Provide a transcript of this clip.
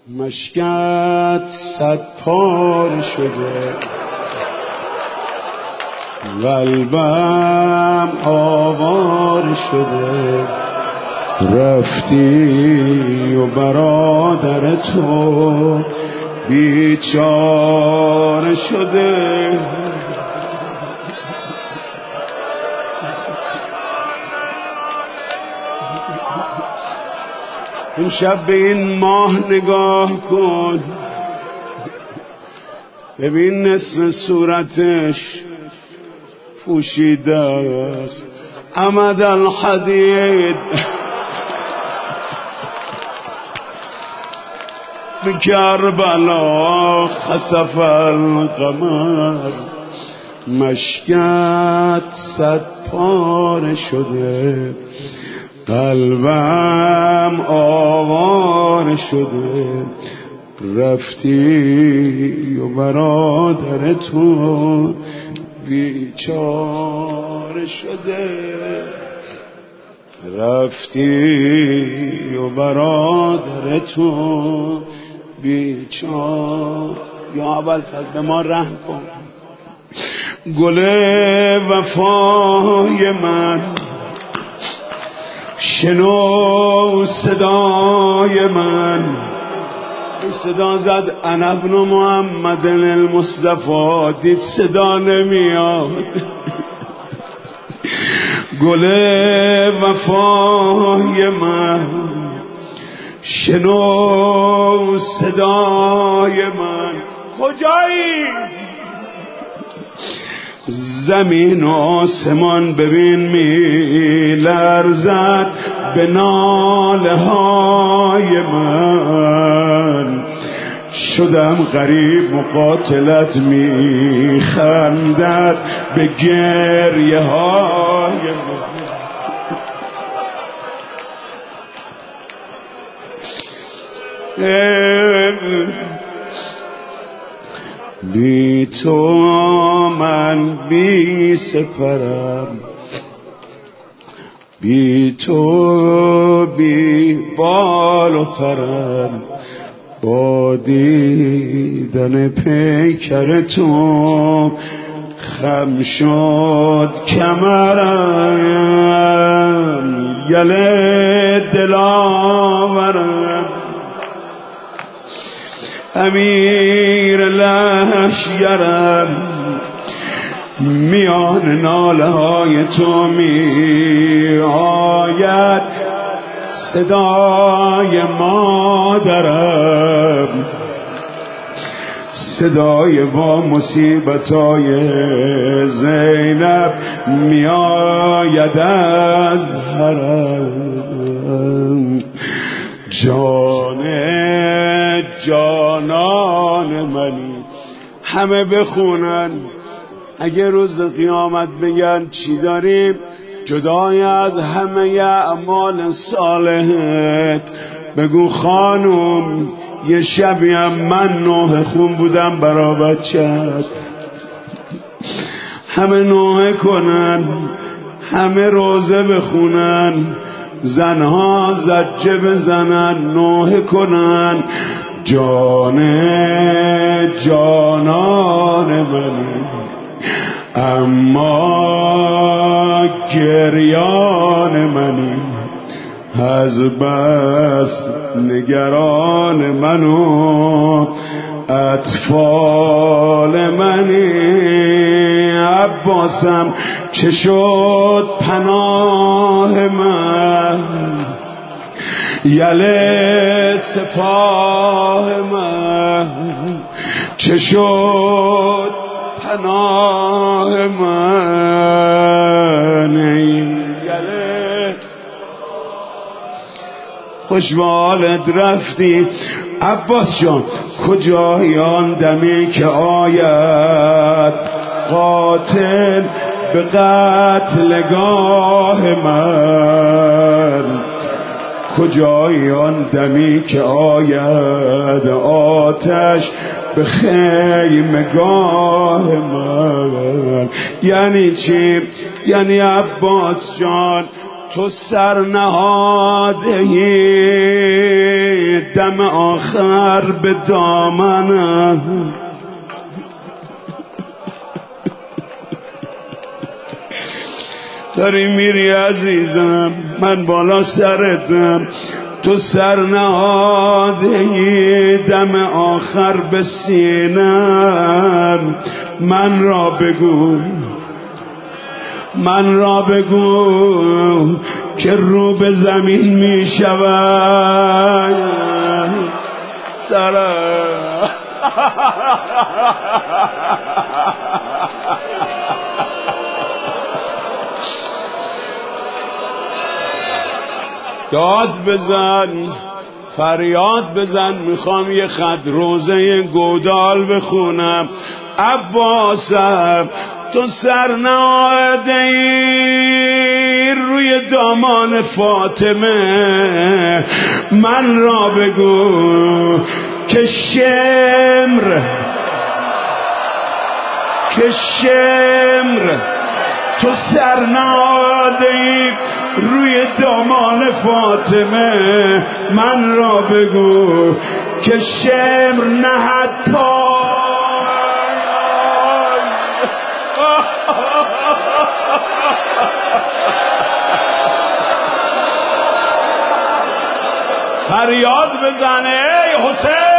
مشکت 100 پاره شده، قلبم آواره شده، رفتی و برادر تو بیچاره شده. امشب به این ماه نگاه کن، ببین نصف صورتش پوشیده است، امد الحدید به کربلا خسف القمر. مشکت 100 پاره شده، قلبم آواره شده، رفتی و برادر تو بیچاره شده، رفتی و برادر تو بیچاره. یا اول به ما رحم کن. گل وفای من، شنو صدای من. صدا زد انا ابن محمد المصطفى، دید صدا نمیاد. گل وفای من، شنو صدای من. کجایی؟ زمین و آسمان ببین می لرزد به ناله های من. شدم غریب مقاتلت می خندد به گریه های من. بی تو من بی سپرم، بی تو بی بال و پرم. با دیدن پیکر تو خم شد کمرم، گله دلاورم. امیر لشگرم، میان ناله های تو می آید صدای مادرم، صدای با مصیبتای زینب می آید از حرم. جان جانان منی. همه بخونن اگه روز قیامت بگن چی داریم جدای از همه اعمال صالحت، بگو خانم یه شبیم من نوحه خون بودم برا بچت. همه نوحه کنن، همه روزه بخونن، زنها زجه بزنن، نوحه کنن. جان جانان منی، اما گریان منی. از بس نگران منو اطفال منی. عباسم چه شد پناه من، یله سپاه من. چه شد پناه من، یله خوشوالت رفتی. عباس جان کجای آن دمی که آید قاتل به قتلگاه من؟ کجای آن دمی که آید آتش به خیمگاه من؟ یعنی چی؟ یعنی عباس جان تو سر نهاده‌ای دم آخر به دامنم، داری میری عزیزم من بالا سرتم، تو سر نهاده‌ای دم آخر به سینم، من را بگو که رو به زمین می شود سرم. داد بزن فریاد بزن، میخوام یه خط روزه گودال بخونم. عباسم تو سر نهاده‌ای روی دامان فاطمه، من را بگو که شمر تو سر نهاده‌ای روی دامان فاطمه، من را بگو که شمر نهد فریاد بزنه ای حسین.